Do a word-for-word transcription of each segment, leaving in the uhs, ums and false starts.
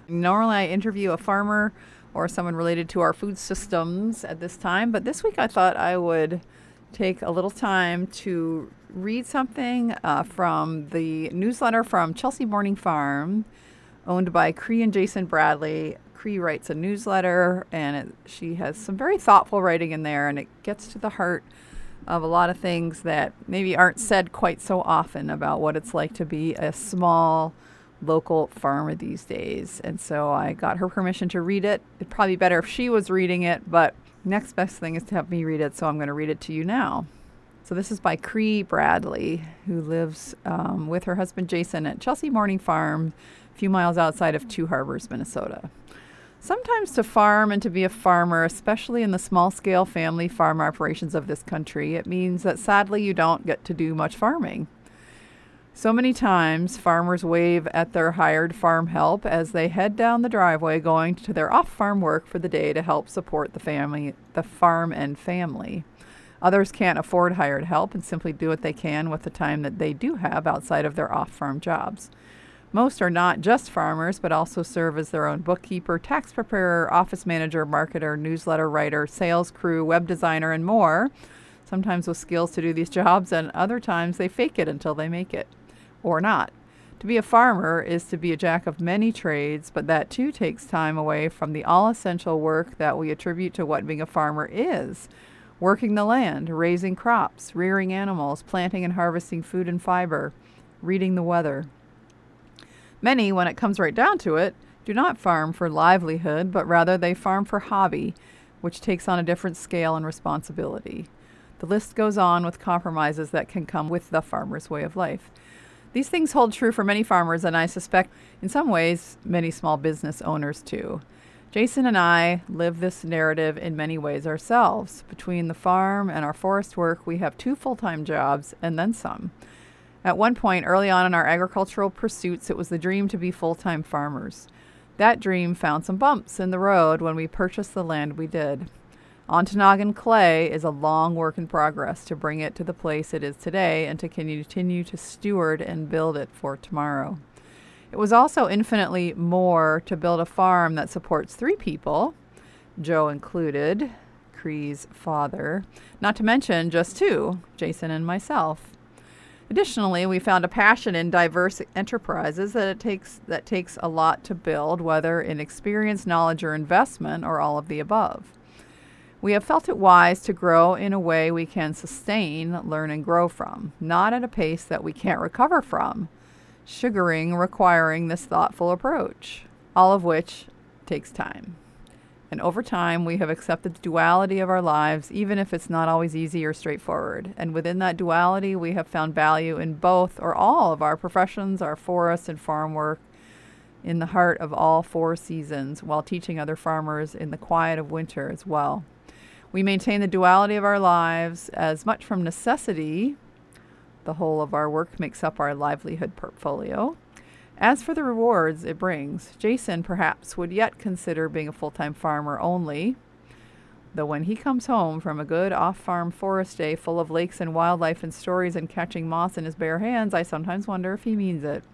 Normally I interview a farmer or someone related to our food systems at this time, but this week I thought I would take a little time to read something uh, from the newsletter from Chelsea Morning Farm, owned by Cree and Jason Bradley. Cree writes a newsletter, and it, she has some very thoughtful writing in there, and it gets to the heart of a lot of things that maybe aren't said quite so often about what it's like to be a small local farmer these days. And so I got her permission to read it. It'd probably be better if she was reading it, but next best thing is to have me read it, so I'm going to read it to you now. So this is by Cree Bradley, who lives um, with her husband Jason at Chelsea Morning Farm, a few miles outside of Two Harbors, Minnesota. Sometimes to farm and to be a farmer, especially in the small-scale family farm operations of this country, it means that sadly you don't get to do much farming. So many times farmers wave at their hired farm help as they head down the driveway going to their off-farm work for the day to help support the family, the farm and family. Others can't afford hired help and simply do what they can with the time that they do have outside of their off-farm jobs. Most are not just farmers, but also serve as their own bookkeeper, tax preparer, office manager, marketer, newsletter writer, sales crew, web designer, and more, sometimes with skills to do these jobs, and other times they fake it until they make it, or not. To be a farmer is to be a jack of many trades, but that too takes time away from the all-essential work that we attribute to what being a farmer is. Working the land, raising crops, rearing animals, planting and harvesting food and fiber, reading the weather. Many, when it comes right down to it, do not farm for livelihood, but rather they farm for hobby, which takes on a different scale and responsibility. The list goes on with compromises that can come with the farmer's way of life. These things hold true for many farmers, and I suspect in some ways many small business owners too. Jason and I live this narrative in many ways ourselves. Between the farm and our forest work, we have two full-time jobs and then some. At one point early on in our agricultural pursuits, it was the dream to be full-time farmers. That dream found some bumps in the road when we purchased the land we did. Ontonagon clay is a long work in progress to bring it to the place it is today and to continue to steward and build it for tomorrow. It was also infinitely more to build a farm that supports three people, Joe included, Cree's father, not to mention just two, Jason and myself. Additionally, we found a passion in diverse enterprises that it takes that takes a lot to build, whether in experience, knowledge, or investment, or all of the above. We have felt it wise to grow in a way we can sustain, learn, and grow from, not at a pace that we can't recover from, sugaring requiring this thoughtful approach, all of which takes time. And over time, we have accepted the duality of our lives, even if it's not always easy or straightforward. And within that duality, we have found value in both or all of our professions, our forest and farm work, in the heart of all four seasons, while teaching other farmers in the quiet of winter as well. We maintain the duality of our lives as much from necessity. The whole of our work makes up our livelihood portfolio. As for the rewards it brings, Jason perhaps would yet consider being a full-time farmer only, though when he comes home from a good off-farm forest day full of lakes and wildlife and stories and catching moss in his bare hands, I sometimes wonder if he means it.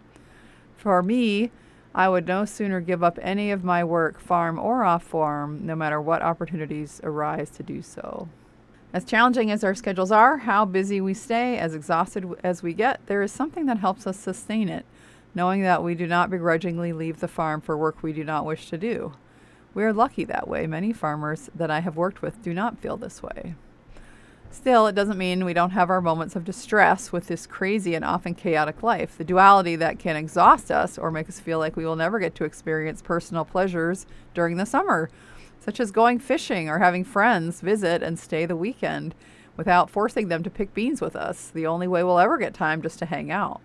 For me, I would no sooner give up any of my work, farm or off-farm, no matter what opportunities arise to do so. As challenging as our schedules are, how busy we stay, as exhausted as we get, there is something that helps us sustain it, knowing that we do not begrudgingly leave the farm for work we do not wish to do. We are lucky that way. Many farmers that I have worked with do not feel this way. Still, it doesn't mean we don't have our moments of distress with this crazy and often chaotic life, the duality that can exhaust us or make us feel like we will never get to experience personal pleasures during the summer, such as going fishing or having friends visit and stay the weekend without forcing them to pick beans with us, the only way we'll ever get time just to hang out.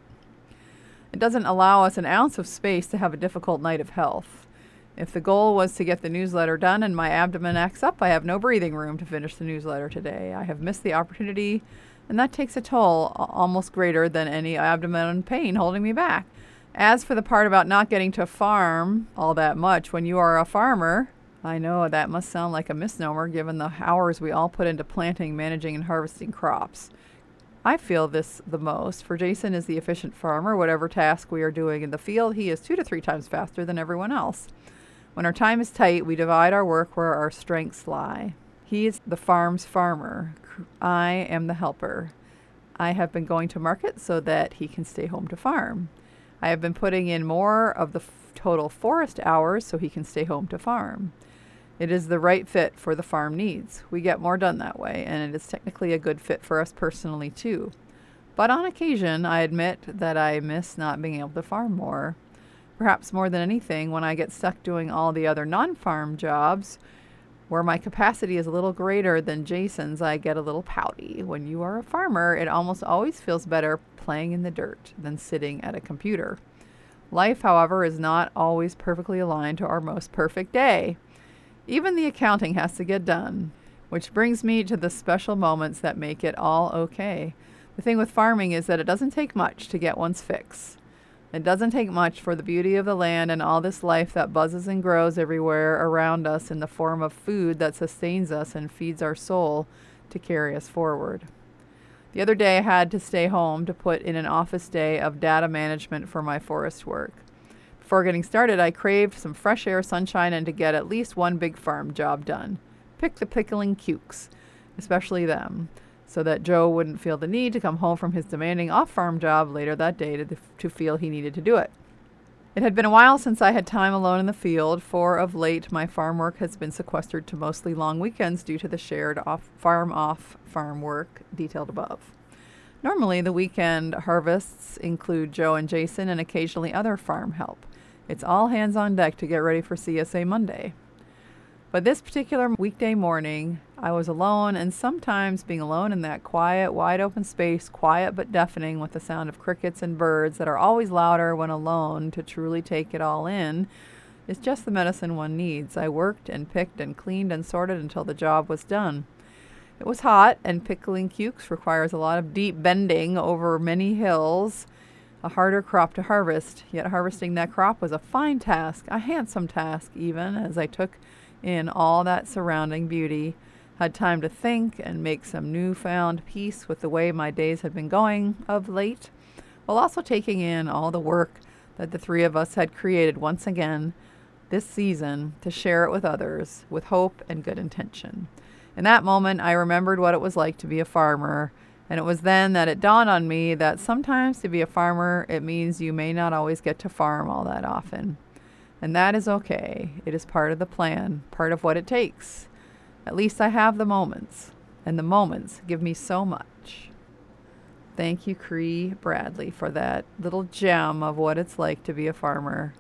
It doesn't allow us an ounce of space to have a difficult night of health. If the goal was to get the newsletter done and my abdomen acts up, I have no breathing room to finish the newsletter today. I have missed the opportunity, and that takes a toll almost greater than any abdomen pain holding me back. As for the part about not getting to farm all that much when you are a farmer, I know that must sound like a misnomer given the hours we all put into planting, managing, and harvesting crops. I feel this the most, for Jason is the efficient farmer. Whatever task we are doing in the field, he is two to three times faster than everyone else. When our time is tight, we divide our work where our strengths lie. He is the farm's farmer. I am the helper. I have been going to market so that he can stay home to farm. I have been putting in more of the f- total forest hours so he can stay home to farm. It is the right fit for the farm needs. We get more done that way, and it is technically a good fit for us personally too. But on occasion, I admit that I miss not being able to farm more. Perhaps more than anything, when I get stuck doing all the other non-farm jobs, where my capacity is a little greater than Jason's, I get a little pouty. When you are a farmer, it almost always feels better playing in the dirt than sitting at a computer. Life, however, is not always perfectly aligned to our most perfect day. Even the accounting has to get done, which brings me to the special moments that make it all okay. The thing with farming is that it doesn't take much to get one's fix. It doesn't take much for the beauty of the land and all this life that buzzes and grows everywhere around us in the form of food that sustains us and feeds our soul to carry us forward. The other day I had to stay home to put in an office day of data management for my forest work. Before getting started, I craved some fresh air, sunshine, and to get at least one big farm job done. Pick the pickling cukes, especially them, so that Joe wouldn't feel the need to come home from his demanding off-farm job later that day to, to feel he needed to do it. It had been a while since I had time alone in the field, for of late my farm work has been sequestered to mostly long weekends due to the shared off farm off farm work detailed above. Normally, the weekend harvests include Joe and Jason and occasionally other farm help. It's all hands on deck to get ready for C S A Monday. But this particular weekday morning, I was alone, and sometimes being alone in that quiet, wide open space, quiet but deafening with the sound of crickets and birds that are always louder when alone to truly take it all in, is just the medicine one needs. I worked and picked and cleaned and sorted until the job was done. It was hot, and pickling cukes requires a lot of deep bending over many hills, a harder crop to harvest. Yet harvesting that crop was a fine task, a handsome task even, as I took in all that surrounding beauty, had time to think and make some newfound peace with the way my days had been going of late, while also taking in all the work that the three of us had created once again this season to share it with others with hope and good intention. In that moment, I remembered what it was like to be a farmer, and it was then that it dawned on me that sometimes to be a farmer, it means you may not always get to farm all that often. And that is okay. It is part of the plan, part of what it takes. At least I have the moments, and the moments give me so much. Thank you, Cree Bradley, for that little gem of what it's like to be a farmer.